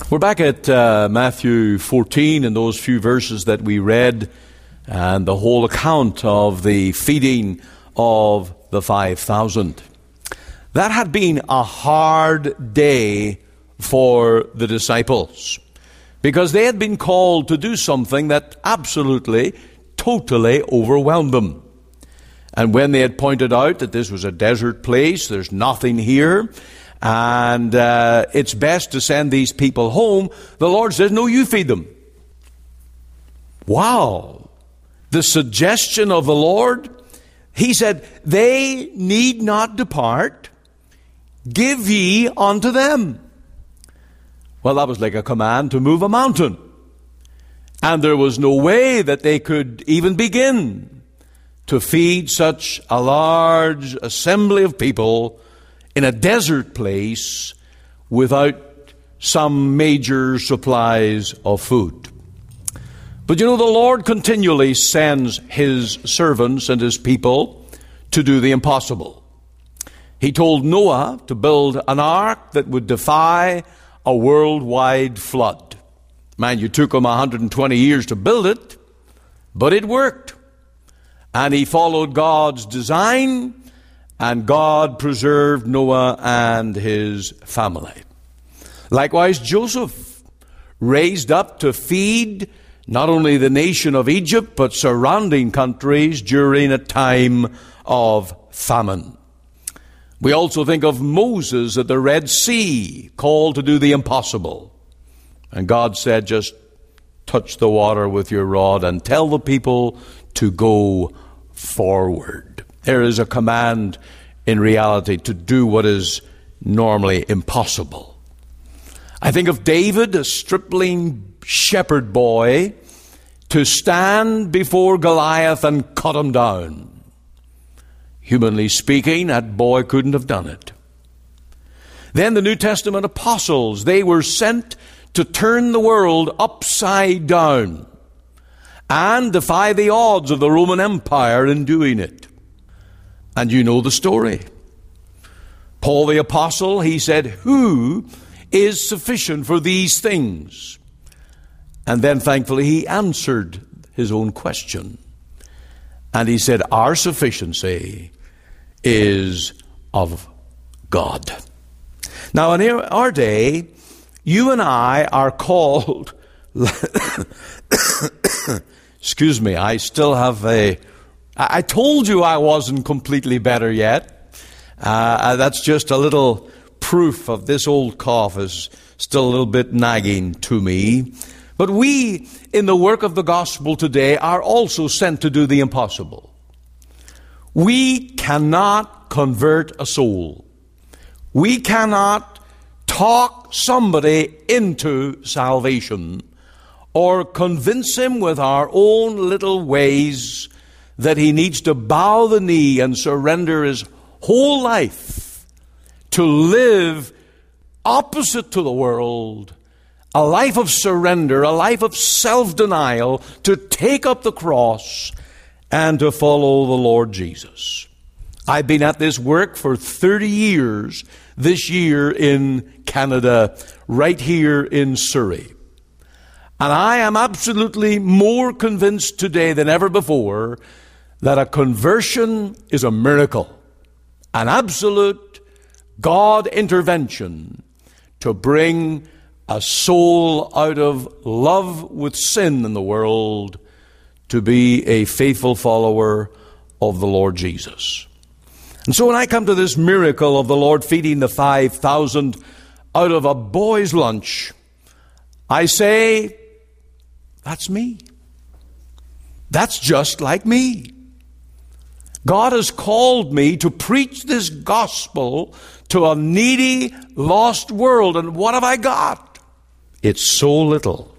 We're back at Matthew 14 and those few verses that we read and the whole account of the feeding of the 5,000. That had been a hard day for the disciples because they had been called to do something that absolutely, totally overwhelmed them. And when they had pointed out that this was a desert place, there's nothing here, and it's best to send these people home, the Lord says, no, you feed them. Wow. The suggestion of the Lord, He said, they need not depart, give ye unto them. Well, that was like a command to move a mountain. And there was no way that they could even begin to feed such a large assembly of people in a desert place without some major supplies of food. But you know, the Lord continually sends His servants and His people to do the impossible. He told Noah to build an ark that would defy a worldwide flood. Man, it took him 120 years to build it, but it worked. And he followed God's design, and God preserved Noah and his family. Likewise, Joseph raised up to feed not only the nation of Egypt, but surrounding countries during a time of famine. We also think of Moses at the Red Sea, called to do the impossible. And God said, just touch the water with your rod and tell the people to go forward. There is a command in reality to do what is normally impossible. I think of David, a stripling shepherd boy, to stand before Goliath and cut him down. Humanly speaking, that boy couldn't have done it. Then the New Testament apostles, they were sent to turn the world upside down and defy the odds of the Roman Empire in doing it. And you know the story. Paul the apostle, he said, who is sufficient for these things? And then thankfully he answered his own question. And he said, our sufficiency is of God. Now in our day, you and I are called, excuse me, I still have I told you I wasn't completely better yet. That's just a little proof of this old cough is still a little bit nagging to me. But we, in the work of the gospel today, are also sent to do the impossible. We cannot convert a soul. We cannot talk somebody into salvation or convince him with our own little ways that he needs to bow the knee and surrender his whole life to live opposite to the world, a life of surrender, a life of self-denial, to take up the cross and to follow the Lord Jesus. I've been at this work for 30 years this year in Canada, right here in Surrey. And I am absolutely more convinced today than ever before that a conversion is a miracle, an absolute God intervention to bring a soul out of love with sin in the world to be a faithful follower of the Lord Jesus. And so when I come to this miracle of the Lord feeding the 5,000 out of a boy's lunch, I say, that's me. That's just like me. God has called me to preach this gospel to a needy, lost world. And what have I got? It's so little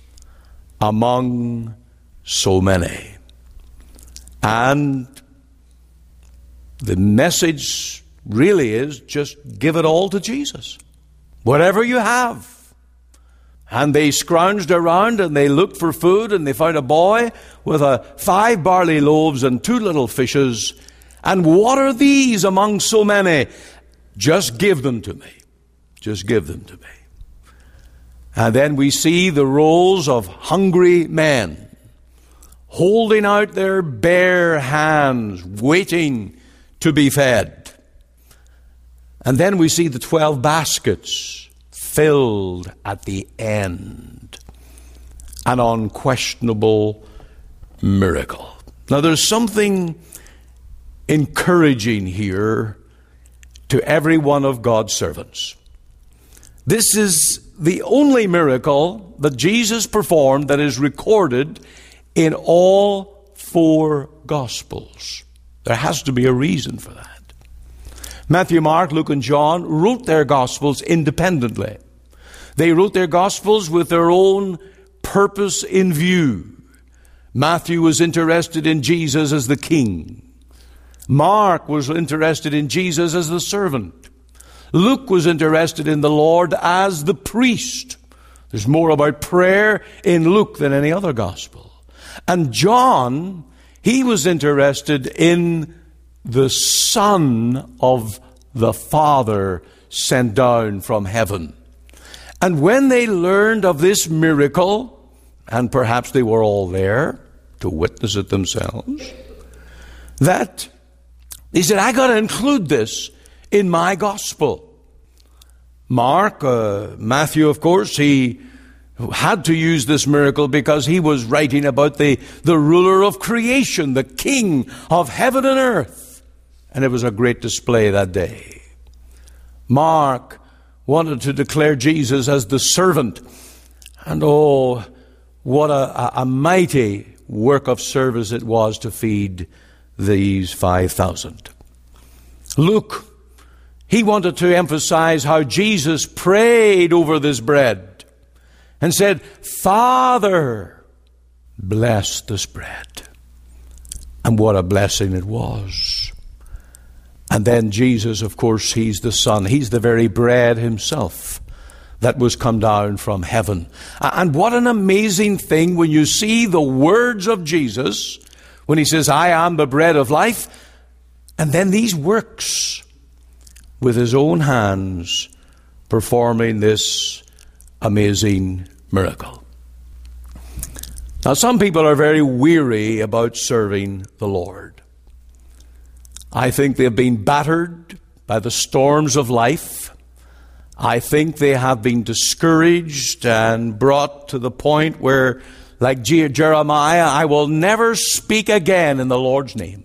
among so many. And the message really is just give it all to Jesus. Whatever you have. And they scrounged around and they looked for food and they found a boy with 5 barley loaves and 2 little fishes. And what are these among so many? Just give them to me. Just give them to me. And then we see the rows of hungry men holding out their bare hands, waiting to be fed. And then we see the 12 baskets filled at the end. An unquestionable miracle. Now there's something encouraging here to every one of God's servants. This is the only miracle that Jesus performed that is recorded in all 4 Gospels. There has to be a reason for that. Matthew, Mark, Luke, and John wrote their Gospels independently. They wrote their Gospels with their own purpose in view. Matthew was interested in Jesus as the king. Mark was interested in Jesus as the servant. Luke was interested in the Lord as the priest. There's more about prayer in Luke than any other gospel. And John, he was interested in the Son of the Father sent down from heaven. And when they learned of this miracle, and perhaps they were all there to witness it themselves, that they said, I got to include this in my gospel. Mark, Matthew, of course, he had to use this miracle because he was writing about the ruler of creation, the king of heaven and earth. And it was a great display that day. Mark wanted to declare Jesus as the servant. And oh, what a mighty work of service it was to feed these 5,000. Luke, he wanted to emphasize how Jesus prayed over this bread and said, Father, bless this bread. And what a blessing it was. And then Jesus, of course, he's the Son. He's the very bread himself that was come down from heaven. And what an amazing thing when you see the words of Jesus, when he says, I am the bread of life, and then these works with his own hands performing this amazing miracle. Now, some people are very weary about serving the Lord. I think they've been battered by the storms of life. I think they have been discouraged and brought to the point where, like Jeremiah, I will never speak again in the Lord's name.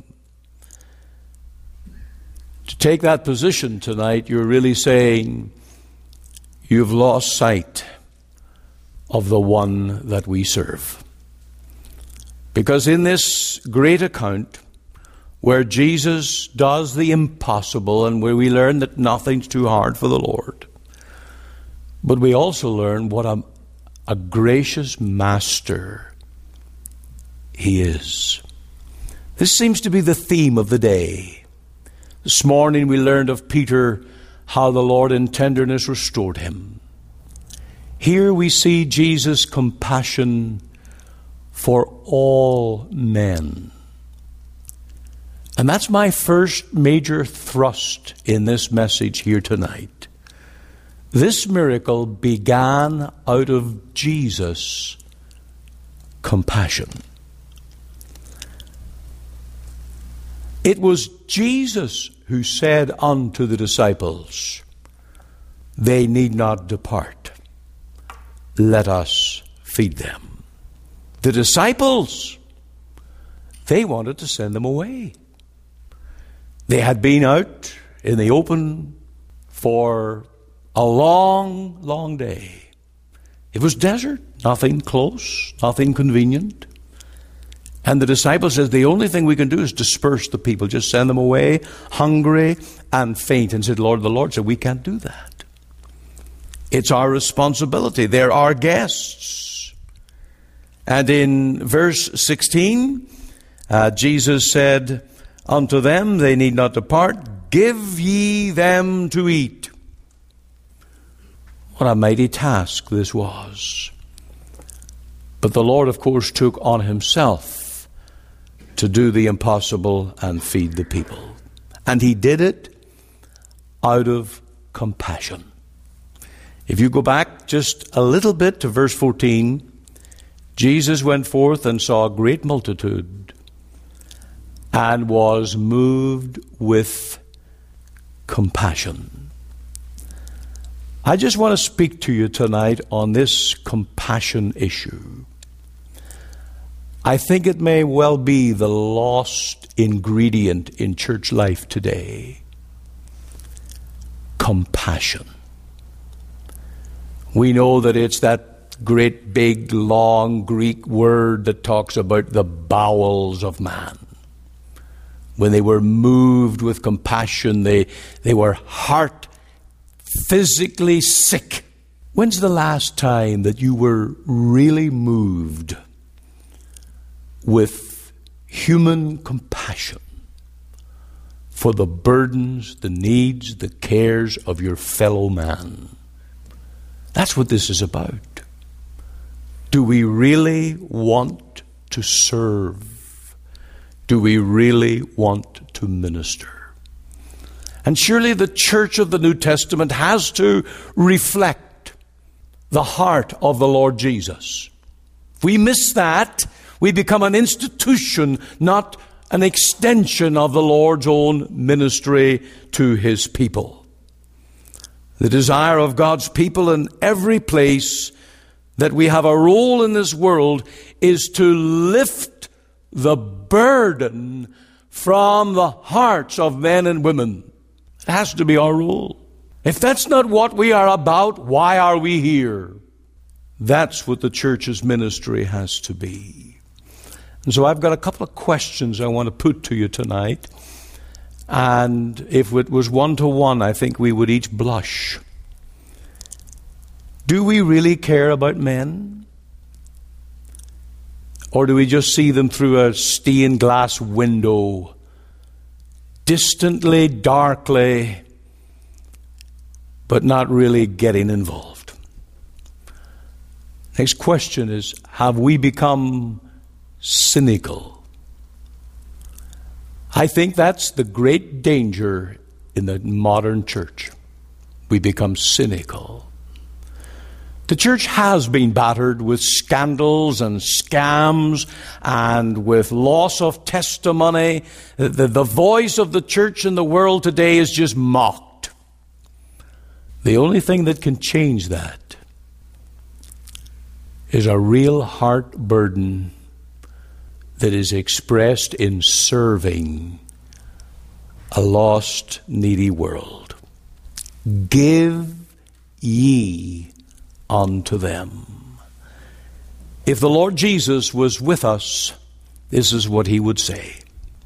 To take that position tonight, you're really saying you've lost sight of the one that we serve. Because in this great account, where Jesus does the impossible and where we learn that nothing's too hard for the Lord, but we also learn what a gracious master he is. This seems to be the theme of the day. This morning we learned of Peter, how the Lord in tenderness restored him. Here we see Jesus' compassion for all men. And that's my first major thrust in this message here tonight. This miracle began out of Jesus' compassion. It was Jesus who said unto the disciples, they need not depart. Let us feed them. The disciples, they wanted to send them away. They had been out in the open for a long, long day. It was desert, nothing close, nothing convenient. And the disciples said, the only thing we can do is disperse the people, just send them away hungry and faint. And said, Lord, the Lord said, we can't do that. It's our responsibility. They're our guests. And in verse 16, Jesus said unto them, they need not depart, give ye them to eat. What a mighty task this was. But the Lord, of course, took on himself to do the impossible and feed the people. And he did it out of compassion. If you go back just a little bit to verse 14, Jesus went forth and saw a great multitude and was moved with compassion. I just want to speak to you tonight on this compassion issue. I think it may well be the lost ingredient in church life today. Compassion. We know that it's that great big long Greek word that talks about the bowels of man. When they were moved with compassion, they were heart physically sick. When's the last time that you were really moved with human compassion for the burdens, the needs, the cares of your fellow man? That's what this is about. Do we really want to serve? Do we really want to minister? And surely the church of the New Testament has to reflect the heart of the Lord Jesus. If we miss that, we become an institution, not an extension of the Lord's own ministry to His people. The desire of God's people in every place that we have a role in this world is to lift the burden from the hearts of men and women. It has to be our role. If that's not what we are about, why are we here? That's what the church's ministry has to be. And so I've got a couple of questions I want to put to you tonight. And if it was 1-to-1, I think we would each blush. Do we really care about men? Or do we just see them through a stained glass window, distantly, darkly, but not really getting involved? Next question is, have we become cynical? I think that's the great danger in the modern church. We become cynical. The church has been battered with scandals and scams and with loss of testimony. The voice of the church in the world today is just mocked. The only thing that can change that is a real heart burden that is expressed in serving a lost, needy world. Give ye unto them. If the Lord Jesus was with us, this is what He would say.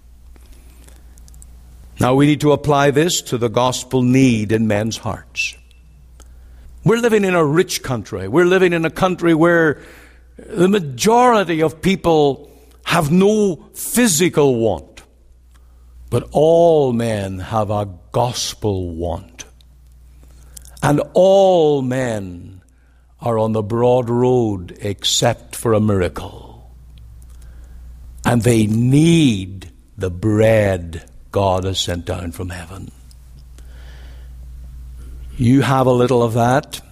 Now we need to apply this to the gospel need in men's hearts. We're living in a rich country. We're living in a country where the majority of people have no physical want, but all men have a gospel want. And all men are on the broad road except for a miracle. And they need the bread God has sent down from heaven. You have a little of that.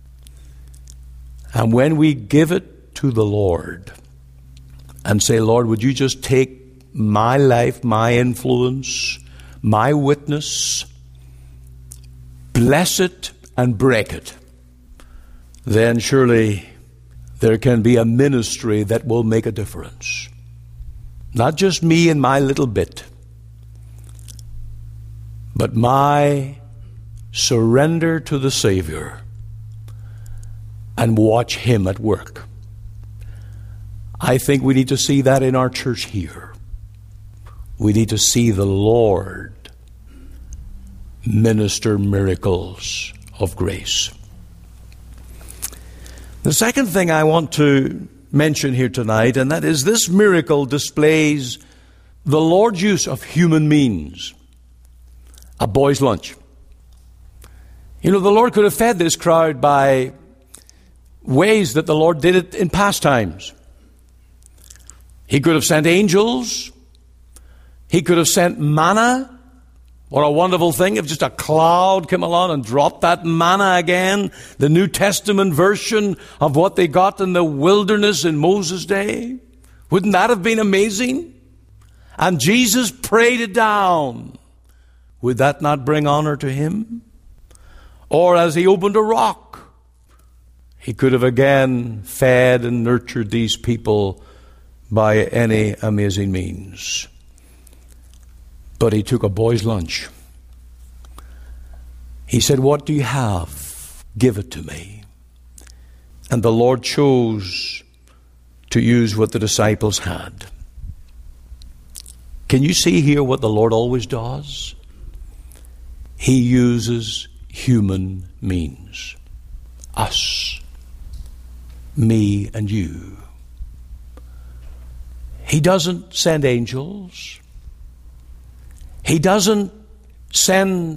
And when we give it to the Lord and say, Lord, would you just take my life, my influence, my witness, bless it and break it, then surely there can be a ministry that will make a difference. Not just me and my little bit, but my surrender to the Savior and watch Him at work. I think we need to see that in our church here. We need to see the Lord minister miracles of grace. The second thing I want to mention here tonight, and that is this miracle displays the Lord's use of human means. A boy's lunch. You know, the Lord could have fed this crowd by ways that the Lord did it in past times. He could have sent angels. He could have sent manna. What a wonderful thing if just a cloud came along and dropped that manna again, the New Testament version of what they got in the wilderness in Moses' day. Wouldn't that have been amazing? And Jesus prayed it down. Would that not bring honor to him? Or as he opened a rock, he could have again fed and nurtured these people by any amazing means. But he took a boy's lunch. He said, "What do you have? Give it to me." And the Lord chose to use what the disciples had. Can you see here what the Lord always does? He uses human means. Us. Me and you. He doesn't send angels. He doesn't send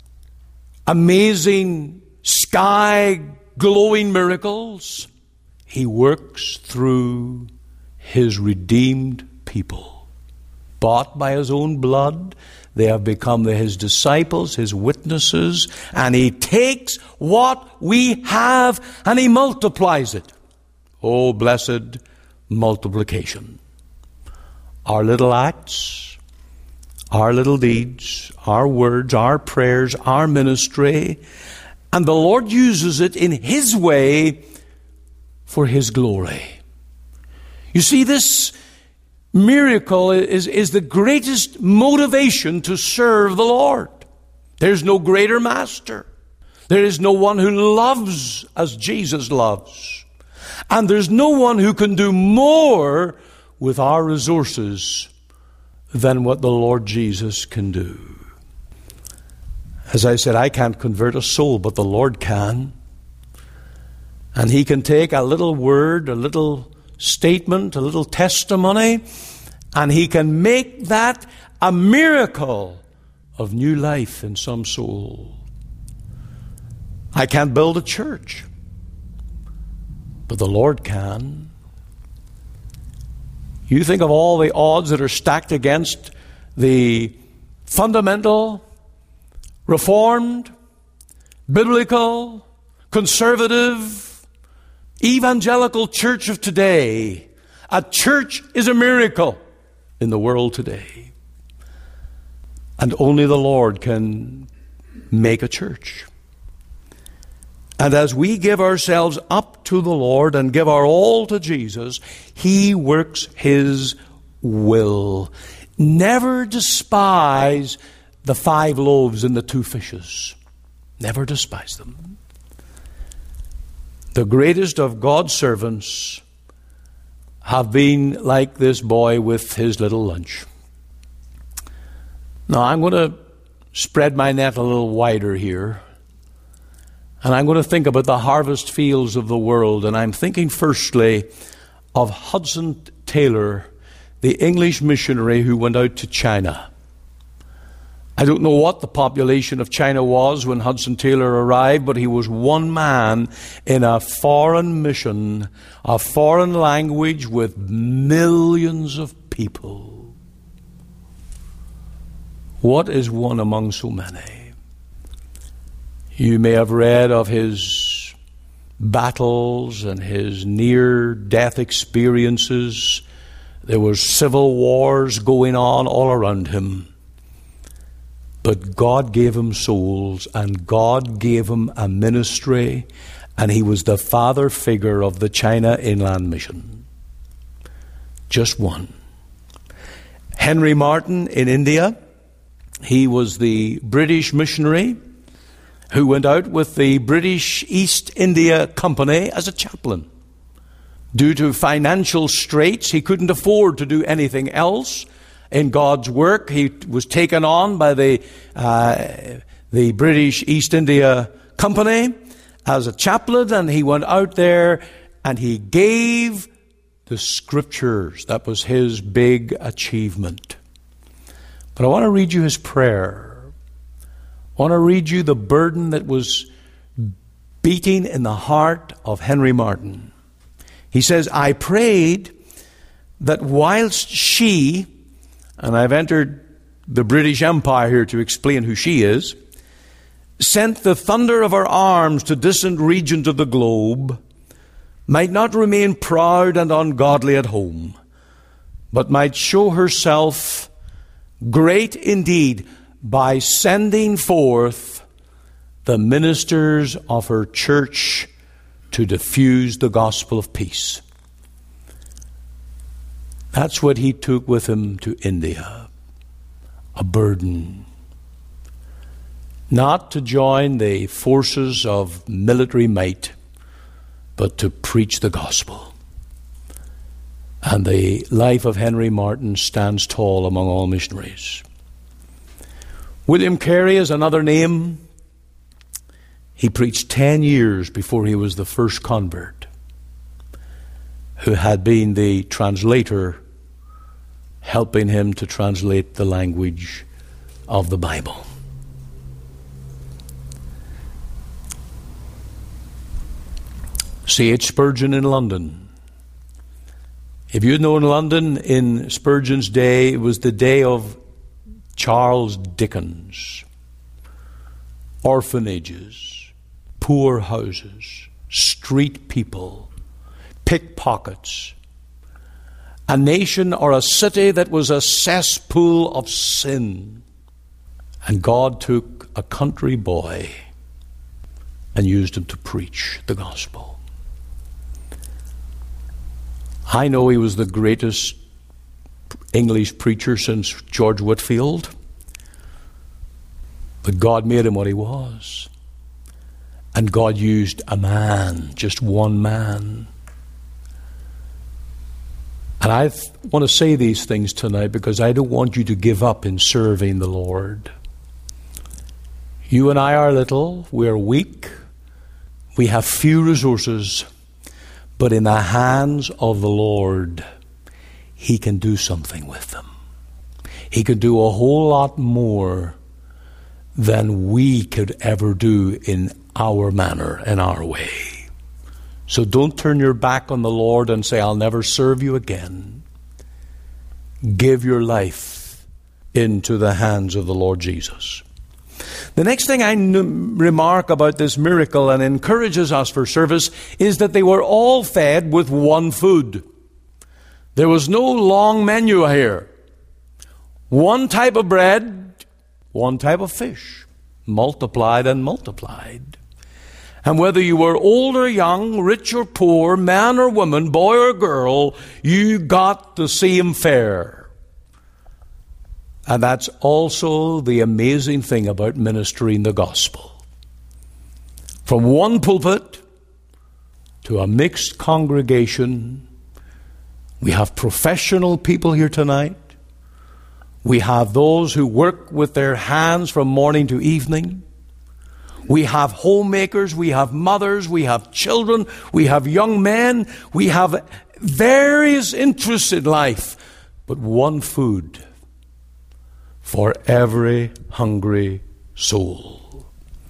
amazing sky glowing miracles. He works through his redeemed people. Bought by his own blood, they have become his disciples, his witnesses, and he takes what we have and he multiplies it. Oh, blessed multiplication. Our little acts, our little deeds, our words, our prayers, our ministry, and the Lord uses it in his way for his glory. You see, this miracle is the greatest motivation to serve the Lord. There's no greater master. There is no one who loves as Jesus loves. And there's no one who can do more with our resources than what the Lord Jesus can do. As I said, I can't convert a soul, but the Lord can. And he can take a little word, a little statement, a little testimony, and he can make that a miracle of new life in some soul. I can't build a church, but the Lord can. You think of all the odds that are stacked against the fundamental, reformed, biblical, conservative, evangelical church of today. A church is a miracle in the world today. And only the Lord can make a church. And as we give ourselves up to the Lord and give our all to Jesus, he works his will. Never despise the 5 loaves and the 2 fishes. Never despise them. The greatest of God's servants have been like this boy with his little lunch. Now I'm going to spread my net a little wider here. And I'm going to think about the harvest fields of the world. And I'm thinking firstly of Hudson Taylor, the English missionary who went out to China. I don't know what the population of China was when Hudson Taylor arrived, but he was one man in a foreign mission, a foreign language with millions of people. What is one among so many? You may have read of his battles and his near-death experiences. There were civil wars going on all around him. But God gave him souls, and God gave him a ministry, and he was the father figure of the China Inland Mission. Just one. Henry Martyn in India, he was the British missionary who went out with the British East India Company as a chaplain. Due to financial straits, he couldn't afford to do anything else in God's work. He was taken on by the British East India Company as a chaplain, and he went out there and he gave the scriptures. That was his big achievement. But I want to read you his prayer. I want to read you the burden that was beating in the heart of Henry Martyn. He says, I prayed that whilst she, and I've entered the British Empire here to explain who she is, sent the thunder of her arms to distant regions of the globe, might not remain proud and ungodly at home, but might show herself great indeed by sending forth the ministers of her church to diffuse the gospel of peace. That's what he took with him to India, a burden. Not to join the forces of military might, but to preach the gospel. And the life of Henry Martyn stands tall among all missionaries. William Carey is another name. He preached 10 years before he was the first convert, who had been the translator helping him to translate the language of the Bible. C.H. Spurgeon in London. If you'd known London in Spurgeon's day, it was the day of Charles Dickens. Orphanages, poor houses, street people, pickpockets. A nation or a city that was a cesspool of sin. And God took a country boy and used him to preach the gospel. I know he was the greatest English preacher since George Whitefield, but God made him what he was. And God used a man, just one man. And I want to say these things tonight because I don't want you to give up in serving the Lord. You and I are little, we're weak, we have few resources, but in the hands of the Lord, He can do something with them. He can do a whole lot more than we could ever do in our manner, in our way. So don't turn your back on the Lord and say, I'll never serve you again. Give your life into the hands of the Lord Jesus. The next thing I remark about this miracle and encourages us for service is that they were all fed with one food. There was no long menu here. One type of bread, one type of fish, multiplied and multiplied. And whether you were old or young, rich or poor, man or woman, boy or girl, you got the same fare. And that's also the amazing thing about ministering the gospel. From one pulpit to a mixed congregation, we have professional people here tonight. We have those who work with their hands from morning to evening. We have homemakers, we have mothers, we have children, we have young men, we have various interests in life, but one food for every hungry soul.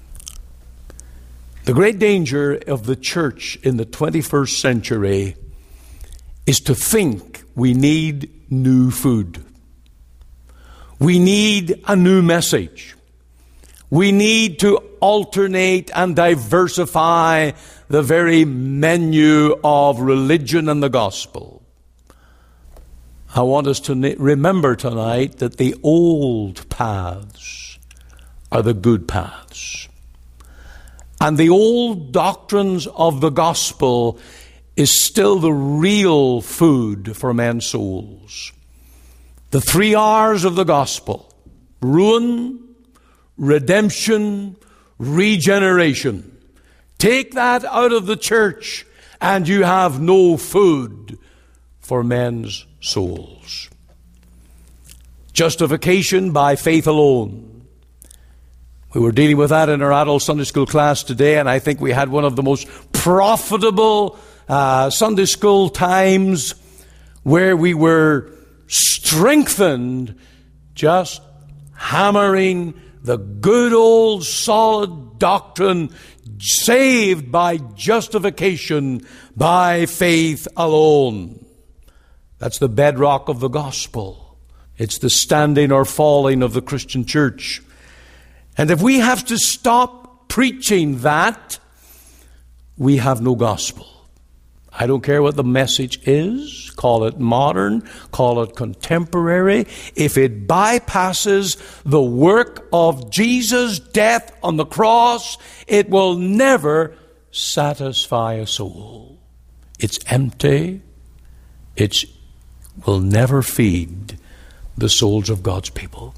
The great danger of the church in the 21st century is to think we need new food. We need a new message. We need to alternate and diversify the very menu of religion and the gospel. I want us to remember tonight that the old paths are the good paths. And the old doctrines of the gospel is still the real food for men's souls. The 3 R's of the gospel: ruin, redemption, regeneration. Take that out of the church and you have no food for men's souls. Justification by faith alone. We were dealing with that in our adult Sunday school class today, and I think we had one of the most profitable Sunday school times where we were strengthened just hammering the good old solid doctrine, saved by justification by faith alone. That's the bedrock of the gospel. It's the standing or falling of the Christian church. And if we have to stop preaching that, we have no gospel. I don't care what the message is. Call it modern, call it contemporary. If it bypasses the work of Jesus' death on the cross, it will never satisfy a soul. It's empty. It will never feed the souls of God's people.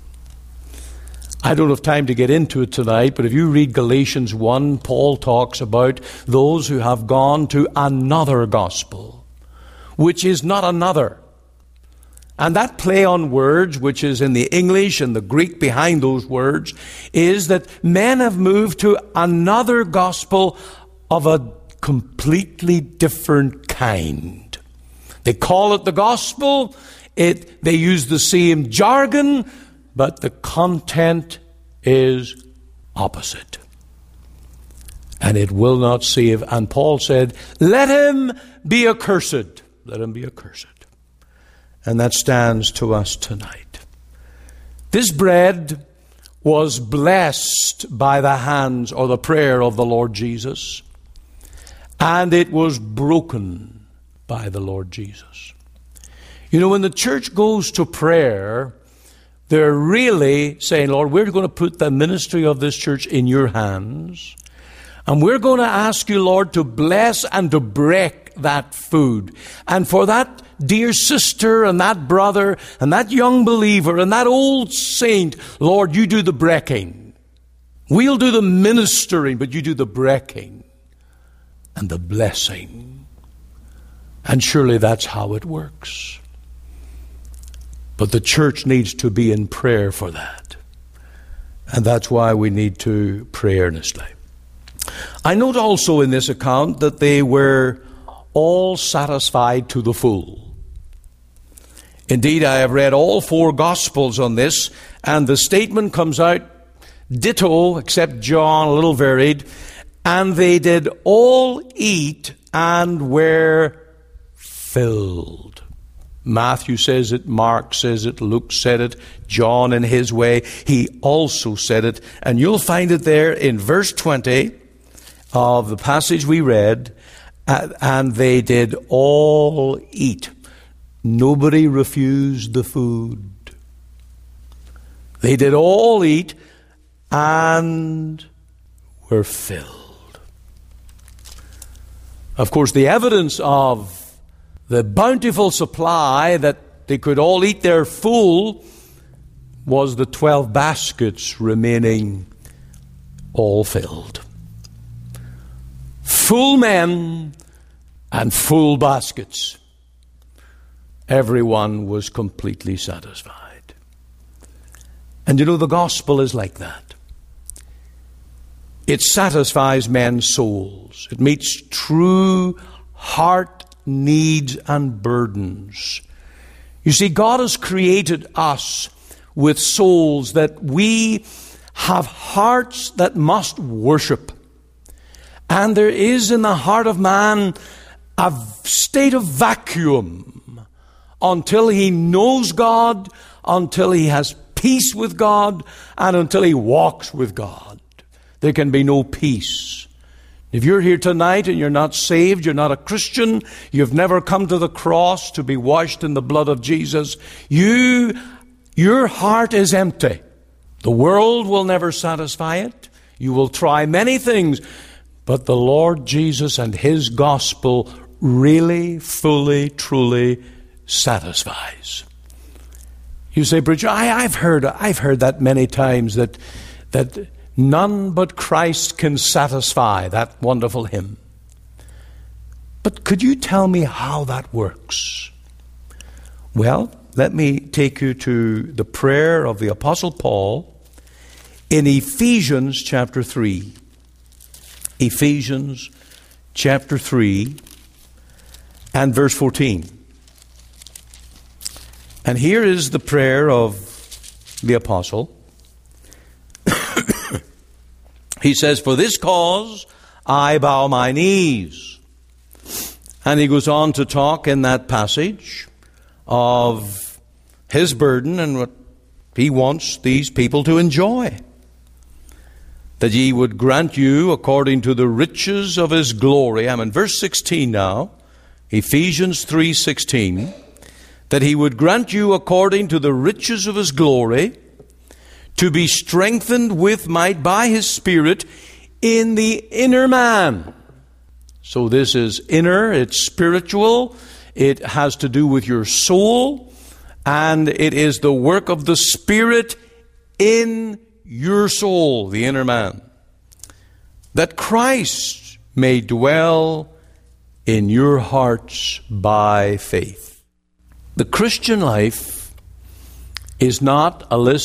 I don't have time to get into it tonight, but if you read Galatians 1, Paul talks about those who have gone to another gospel, which is not another. And that play on words, which is in the English and the Greek behind those words, is that men have moved to another gospel of a completely different kind. They call it the gospel. They use the same jargon, but the content is opposite. And it will not save. And Paul said, let him be accursed. Let him be accursed. And that stands to us tonight. This bread was blessed by the hands or the prayer of the Lord Jesus. And it was broken by the Lord Jesus. You know, when the church goes to prayer, they're really saying, Lord, we're going to put the ministry of this church in your hands. And we're going to ask you, Lord, to bless and to break that food. And for that dear sister and that brother and that young believer and that old saint, Lord, you do the breaking. We'll do the ministering, but you do the breaking and the blessing. And surely that's how it works. But the church needs to be in prayer for that. And that's why we need to pray earnestly. I note also in this account that they were all satisfied to the full. Indeed, I have read all 4 Gospels on this, and the statement comes out ditto, except John, a little varied. And they did all eat and were filled. Matthew says it, Mark says it, Luke said it, John in his way, he also said it. And you'll find it there in verse 20 of the passage we read. And they did all eat. Nobody refused the food. They did all eat and were filled. Of course, the evidence of the bountiful supply that they could all eat their full was the 12 baskets remaining all filled. Full men and full baskets. Everyone was completely satisfied. And you know, the gospel is like that. It satisfies men's souls. It meets true heart needs and burdens. You see, God has created us with souls that we have hearts that must worship. And there is in the heart of man a state of vacuum until he knows God, until he has peace with God, and until he walks with God. There can be no peace. If you're here tonight and you're not saved, you're not a Christian, you've never come to the cross to be washed in the blood of Jesus, your heart is empty. The world will never satisfy it. You will try many things, but the Lord Jesus and His gospel really, fully, truly satisfies. You say, preacher, I've heard that many times that none but Christ can satisfy, that wonderful hymn. But could you tell me how that works? Well, let me take you to the prayer of the Apostle Paul in Ephesians chapter 3. Ephesians chapter 3 and verse 14. And here is the prayer of the apostle. He says, for this cause I bow my knees. And he goes on to talk in that passage of His burden and what He wants these people to enjoy. That He would grant you according to the riches of His glory. I'm in verse 16 now. Ephesians 3:16. That He would grant you according to the riches of His glory to be strengthened with might by His Spirit in the inner man. So this is inner, it's spiritual, it has to do with your soul, and it is the work of the Spirit in your soul, the inner man. That Christ may dwell in your hearts by faith. The Christian life is not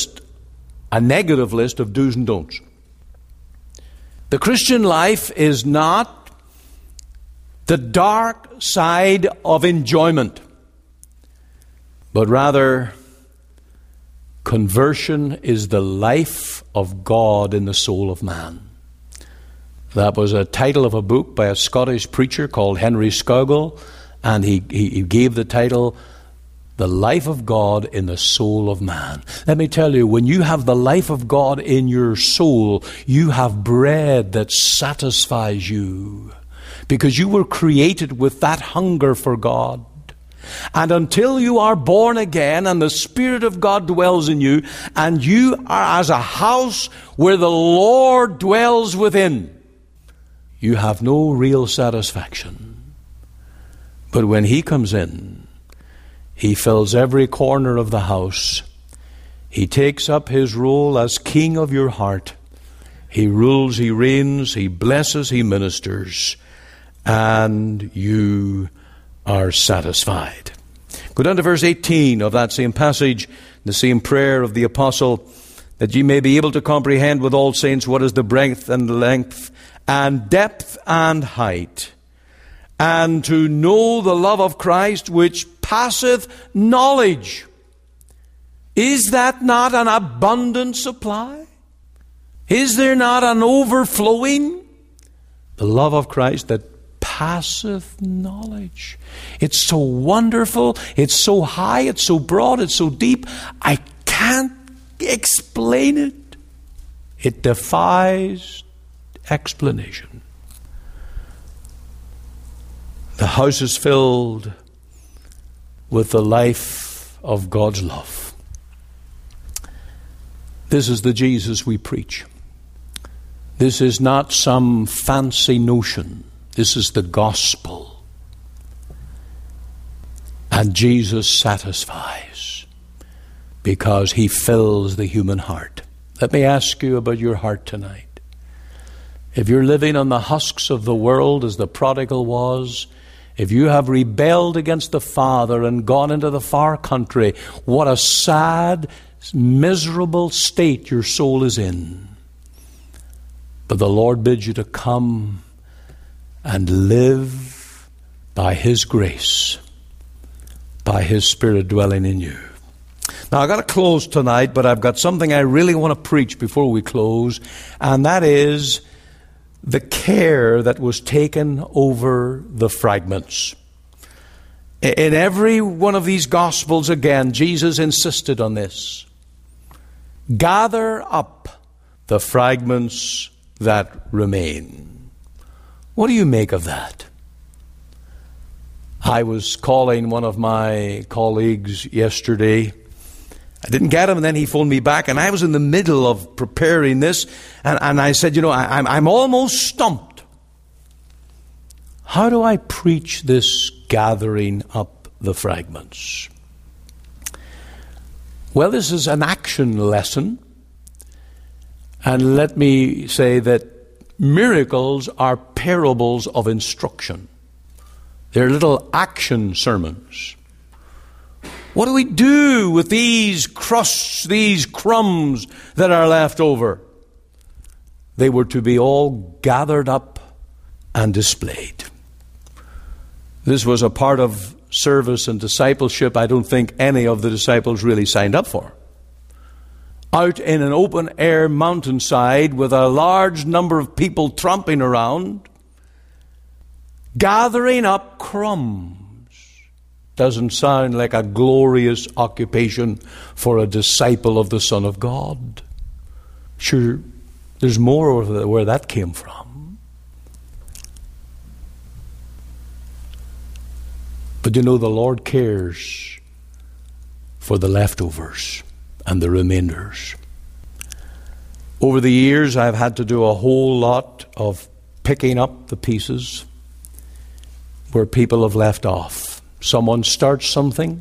a negative list of do's and don'ts. The Christian life is not the dark side of enjoyment, but rather conversion is the life of God in the soul of man. That was a title of a book by a Scottish preacher called Henry Scougal, and he gave the title, The Life of God in the Soul of Man. Let me tell you, when you have the life of God in your soul, you have bread that satisfies you, because you were created with that hunger for God. And until you are born again and the Spirit of God dwells in you, and you are as a house where the Lord dwells within, you have no real satisfaction. But when He comes in, He fills every corner of the house. He takes up His role as King of your heart. He rules, He reigns, He blesses, He ministers, and you are satisfied. Go down to verse 18 of that same passage, the same prayer of the apostle, that ye may be able to comprehend with all saints what is the breadth and length and depth and height, and to know the love of Christ which passeth knowledge. Is that not an abundant supply? Is there not an overflowing? The love of Christ that passeth knowledge. It's so wonderful, it's so high, it's so broad, it's so deep, I can't explain it. It defies explanation. The house is filled with the life of God's love. This is the Jesus we preach. This is not some fancy notion. This is the gospel. And Jesus satisfies because He fills the human heart. Let me ask you about your heart tonight. If you're living on the husks of the world as the prodigal was, if you have rebelled against the Father and gone into the far country, what a sad, miserable state your soul is in. But the Lord bids you to come and live by His grace, by His Spirit dwelling in you. Now, I've got to close tonight, but I've got something I really want to preach before we close, and that is the care that was taken over the fragments. In every one of these Gospels, again, Jesus insisted on this. Gather up the fragments that remain. What do you make of that? I was calling one of my colleagues yesterday. I didn't get him, and then he phoned me back, and I was in the middle of preparing this, and I said, I'm almost stumped. How do I preach this gathering up the fragments? Well, this is an action lesson, and let me say that miracles are parables of instruction. They're little action sermons. What do we do with these crusts, these crumbs that are left over? They were to be all gathered up and displayed. This was a part of service and discipleship I don't think any of the disciples really signed up for. Out in an open air mountainside with a large number of people tromping around, gathering up crumbs. doesn't sound like a glorious occupation for a disciple of the Son of God. Sure, there's more where that came from. But you know, the Lord cares for the leftovers and the remainders. Over the years, I've had to do a whole lot of picking up the pieces where people have left off. Someone starts something,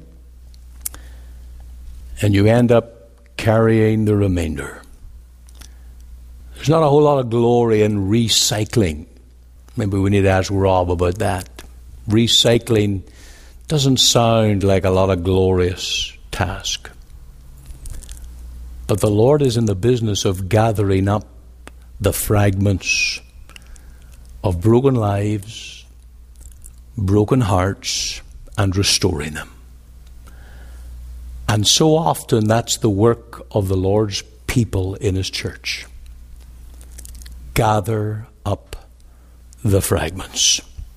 and you end up carrying the remainder. There's not a whole lot of glory in recycling. Maybe we need to ask Rob about that. Recycling doesn't sound like a lot of glorious task. But the Lord is in the business of gathering up the fragments of broken lives, broken hearts, and restoring them. And so often that's the work of the Lord's people in His church. Gather up the fragments.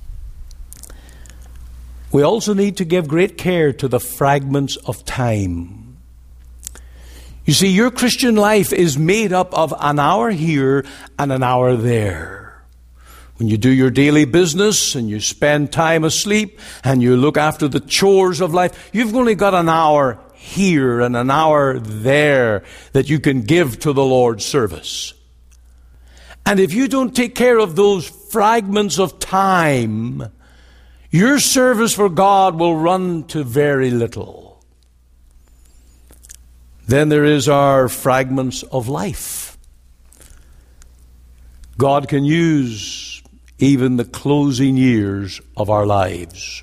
We also need to give great care to the fragments of time. You see, your Christian life is made up of an hour here and an hour there. When you do your daily business and you spend time asleep and you look after the chores of life, you've only got an hour here and an hour there that you can give to the Lord's service. And if you don't take care of those fragments of time, your service for God will run to very little. Then there is our fragments of life. God can use even the closing years of our lives.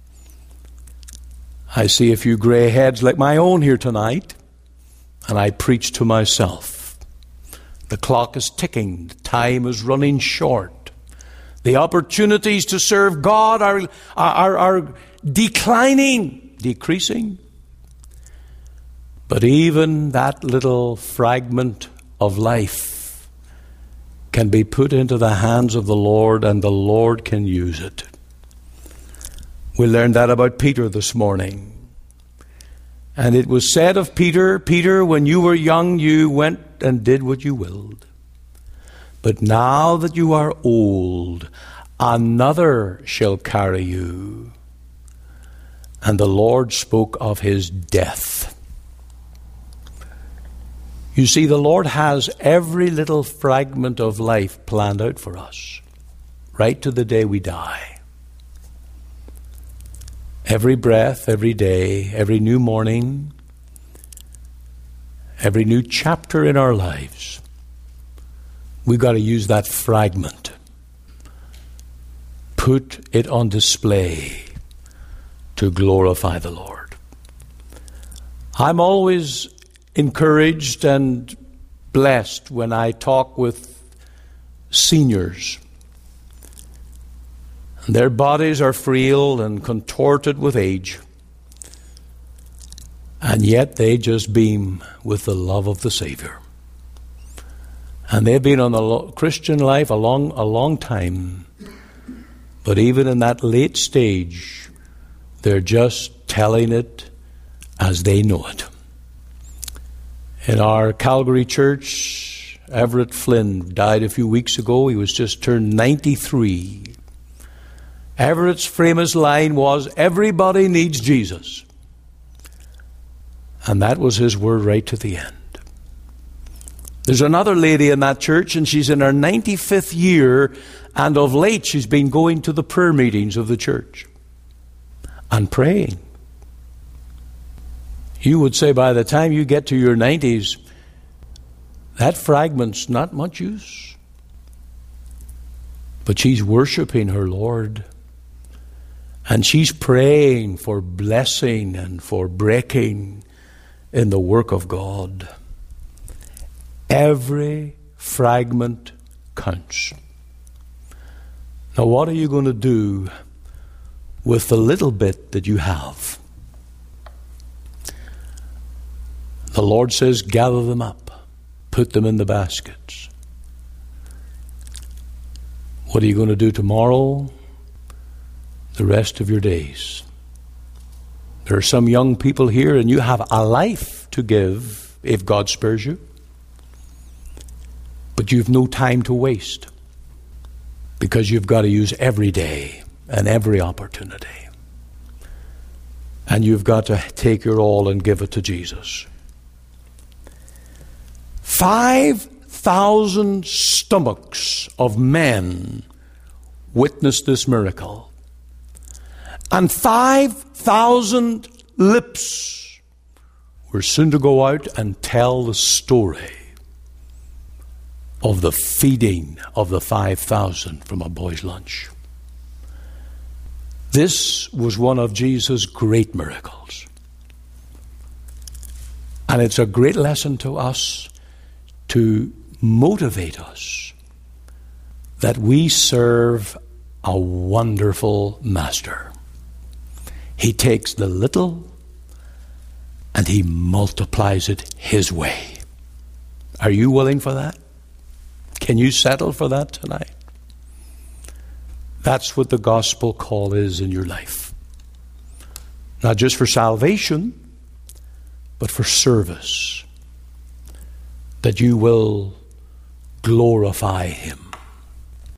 I see a few gray heads like my own here tonight, and I preach to myself. The clock is ticking. The time is running short. The opportunities to serve God are decreasing. But even that little fragment of life can be put into the hands of the Lord, and the Lord can use it. We learned that about Peter this morning. And it was said of Peter, Peter, when you were young, you went and did what you willed. But now that you are old, another shall carry you. And the Lord spoke of his death. You see, the Lord has every little fragment of life planned out for us, right to the day we die. Every breath, every day, every new morning, every new chapter in our lives, we've got to use that fragment. Put it on display to glorify the Lord. I'm always encouraged and blessed when I talk with seniors. Their bodies are frail and contorted with age, and yet they just beam with the love of the Savior. And they've been on the Christian life a long time, but even in that late stage, they're just telling it as they know it. In our Calgary church, Everett Flynn died a few weeks ago. He was just turned 93. Everett's famous line was, "Everybody needs Jesus." And that was his word right to the end. There's another lady in that church, and she's in her 95th year, and of late she's been going to the prayer meetings of the church and praying. You would say by the time you get to your 90s, that fragment's not much use. But she's worshiping her Lord. And she's praying for blessing and for breaking in the work of God. Every fragment counts. Now, what are you going to do with the little bit that you have? The Lord says, gather them up, put them in the baskets. What are you going to do tomorrow? The rest of your days? There are some young people here, and you have a life to give if God spares you. But you've no time to waste, because you've got to use every day and every opportunity. And you've got to take your all and give it to Jesus. 5,000 stomachs of men witnessed this miracle. And 5,000 lips were soon to go out and tell the story of the feeding of the 5,000 from a boy's lunch. This was one of Jesus' great miracles. And it's a great lesson to us to motivate us that we serve a wonderful master. He takes the little and he multiplies it his way. Are you willing for that? Can you settle for that tonight? That's what the gospel call is in your life. Not just for salvation, but for service. That you will glorify him.